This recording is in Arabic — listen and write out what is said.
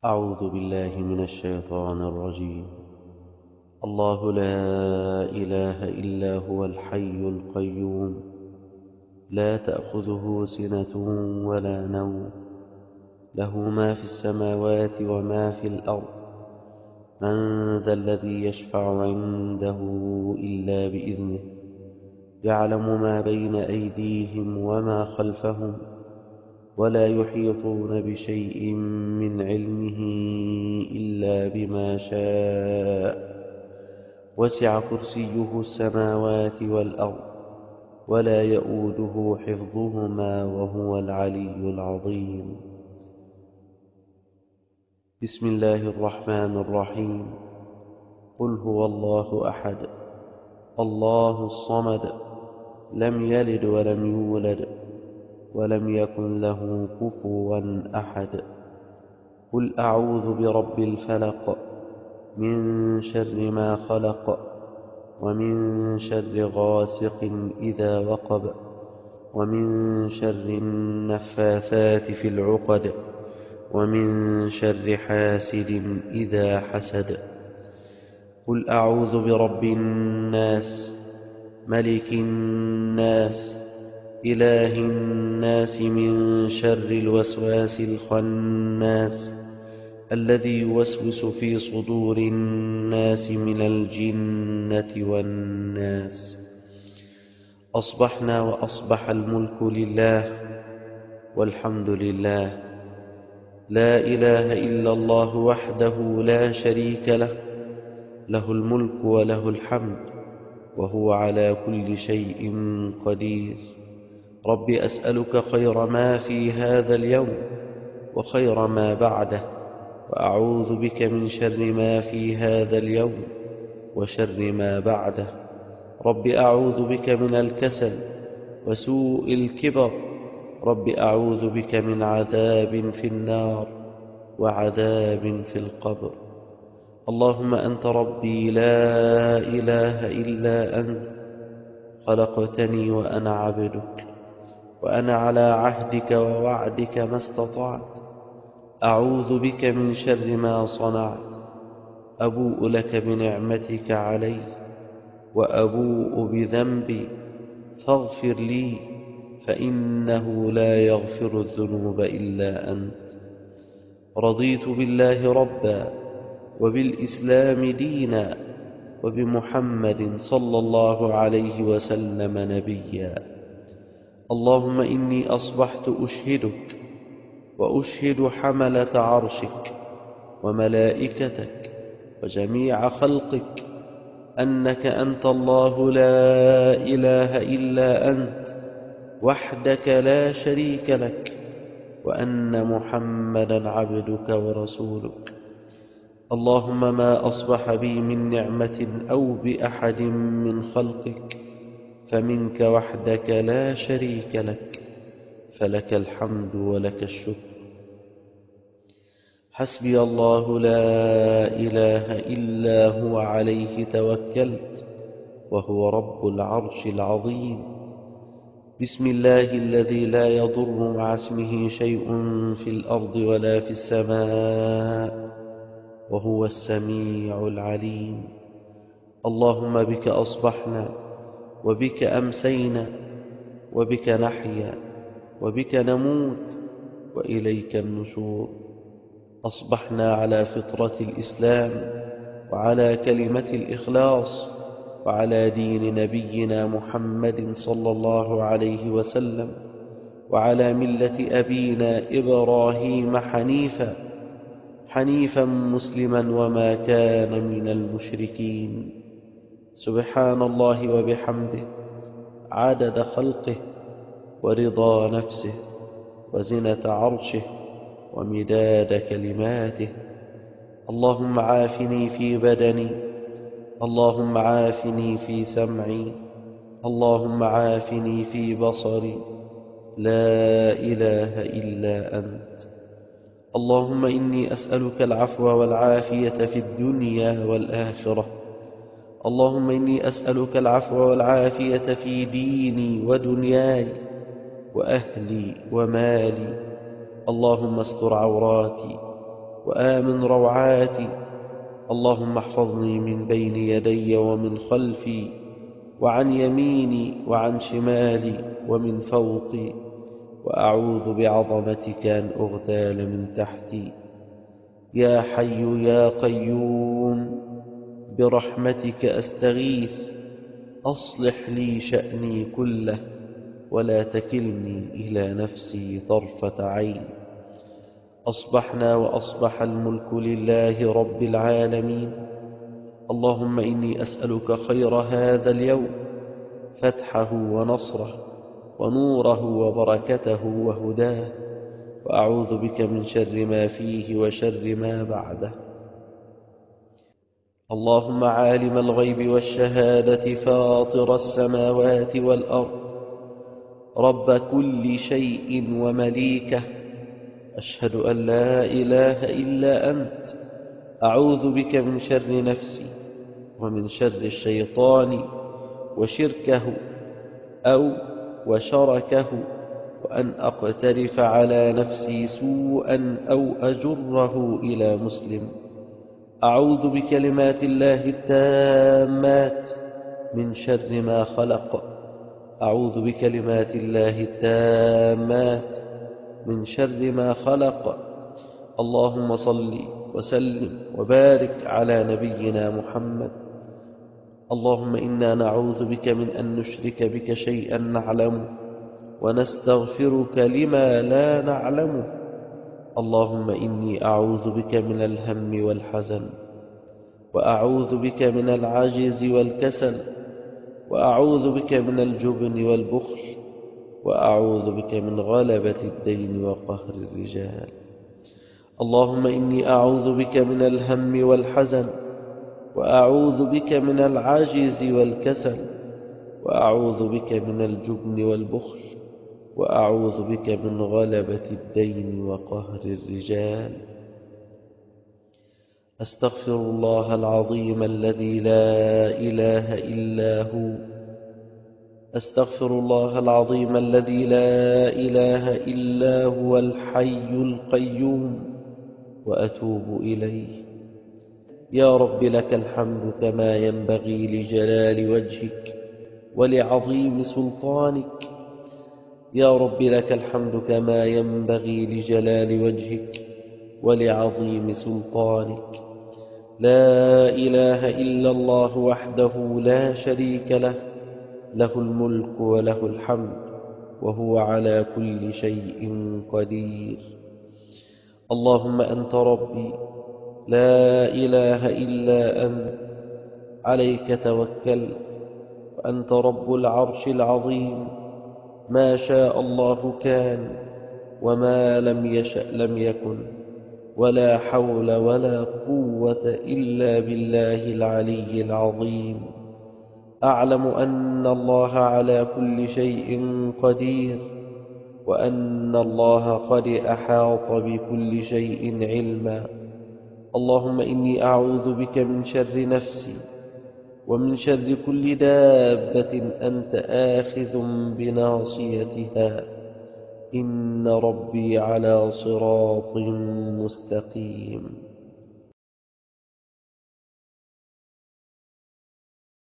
أعوذ بالله من الشيطان الرجيم. الله لا إله إلا هو الحي القيوم، لا تأخذه سنة ولا نوم، له ما في السماوات وما في الأرض. من ذا الذي يشفع عنده إلا بإذنه، يعلم ما بين أيديهم وما خلفهم، ولا يحيطون بشيء من علمه إلا بما شاء. وسع كرسيه السماوات والأرض، ولا يئوده حفظهما، وهو العلي العظيم. بسم الله الرحمن الرحيم. قل هو الله أحد، الله الصمد، لم يلد ولم يولد، ولم يكن له كفوا أحد. قل أعوذ برب الفلق، من شر ما خلق، ومن شر غاسق إذا وقب، ومن شر النفاثات في العقد، ومن شر حاسد إذا حسد. قل أعوذ برب الناس، ملك الناس، إله الناس، من شر الوسواس الخناس، الذي يوسوس في صدور الناس من الجنة والناس. أصبحنا وأصبح الملك لله، والحمد لله، لا إله إلا الله وحده لا شريك له، له الملك وله الحمد، وهو على كل شيء قدير. رب أسألك خير ما في هذا اليوم وخير ما بعده، وأعوذ بك من شر ما في هذا اليوم وشر ما بعده. رب أعوذ بك من الكسل وسوء الكبر. رب أعوذ بك من عذاب في النار وعذاب في القبر. اللهم أنت ربي لا إله إلا أنت، خلقتني وأنا عبدك، وأنا على عهدك ووعدك ما استطعت. أعوذ بك من شر ما صنعت. أبوء لك بنعمتك علي، وأبوء بذنبي، فاغفر لي، فإنه لا يغفر الذنوب إلا أنت. رضيت بالله ربا، وبالإسلام دينا، وبمحمد صلى الله عليه وسلم نبيا. اللهم إني أصبحت أشهدك وأشهد حملة عرشك وملائكتك وجميع خلقك أنك أنت الله لا إله إلا أنت، وحدك لا شريك لك، وأن محمدا عبدك ورسولك. اللهم ما أصبح بي من نعمة أو بأحد من خلقك فمنك وحدك لا شريك لك، فلك الحمد ولك الشكر. حسبي الله لا إله إلا هو، عليه توكلت، وهو رب العرش العظيم. بسم الله الذي لا يضر مع اسمه شيء في الأرض ولا في السماء، وهو السميع العليم. اللهم بك أصبحنا، وبك أمسينا، وبك نحيا، وبك نموت، وإليك النشور. أصبحنا على فطرة الإسلام، وعلى كلمة الإخلاص، وعلى دين نبينا محمد صلى الله عليه وسلم، وعلى ملة أبينا إبراهيم حنيفا مسلما وما كان من المشركين. سبحان الله وبحمده، عدد خلقه، ورضا نفسه، وزنة عرشه، ومداد كلماته. اللهم عافني في بدني، اللهم عافني في سمعي، اللهم عافني في بصري، لا إله إلا أنت. اللهم إني أسألك العفو والعافية في الدنيا والآخرة. اللهم إني أسألك العفو والعافية في ديني ودنياي وأهلي ومالي. اللهم استر عوراتي، وآمن روعاتي. اللهم احفظني من بين يدي ومن خلفي وعن يميني وعن شمالي ومن فوقي، وأعوذ بعظمتك أن أغتال من تحتي. يا حي يا قيوم، برحمتك أستغيث، أصلح لي شأني كله ولا تكلني إلى نفسي طرفة عين. أصبحنا وأصبح الملك لله رب العالمين. اللهم إني أسألك خير هذا اليوم، فتحه ونصره ونوره وبركته وهداه، وأعوذ بك من شر ما فيه وشر ما بعده. اللهم عالم الغيب والشهادة، فاطر السماوات والأرض، رب كل شيء ومليكه، أشهد أن لا إله إلا أنت. أعوذ بك من شر نفسي ومن شر الشيطان وشركه أو وشركه، وأن أقترف على نفسي سوءا أو أجره إلى مسلم. أعوذ بكلمات الله التامات من شر ما خلق. أعوذ بكلمات الله التامات من شر ما خلق. اللهم صل وسلم وبارك على نبينا محمد. اللهم إنا نعوذ بك من أن نشرك بك شيئا نعلمه، ونستغفرك لما لا نعلمه. اللهم إني أعوذ بك من الهم والحزن، وأعوذ بك من العجز والكسل، وأعوذ بك من الجبن والبخل، وأعوذ بك من غلبة الدين وقهر الرجال. اللهم إني أعوذ بك من الهم والحزن، وأعوذ بك من العجز والكسل، وأعوذ بك من الجبن والبخل، وأعوذ بك من غلبة الدين وقهر الرجال. أستغفر الله العظيم الذي لا إله إلا هو. أستغفر الله العظيم الذي لا إله إلا هو الحي القيوم، وأتوب إليه. يا رب لك الحمد كما ينبغي لجلال وجهك ولعظيم سلطانك. يا رب لك الحمد كما ينبغي لجلال وجهك ولعظيم سلطانك. لا إله إلا الله وحده لا شريك له، له الملك وله الحمد وهو على كل شيء قدير. اللهم أنت ربي، لا إله إلا أنت، عليك توكلت، وأنت رب العرش العظيم. ما شاء الله كان، وما لم يشأ لم يكن، ولا حول ولا قوة إلا بالله العلي العظيم. أعلم أن الله على كل شيء قدير، وأن الله قد أحاط بكل شيء علما. اللهم إني أعوذ بك من شر نفسي، ومن شر كل دابة أنت آخذ بناصيتها. إن ربي على صراط مستقيم.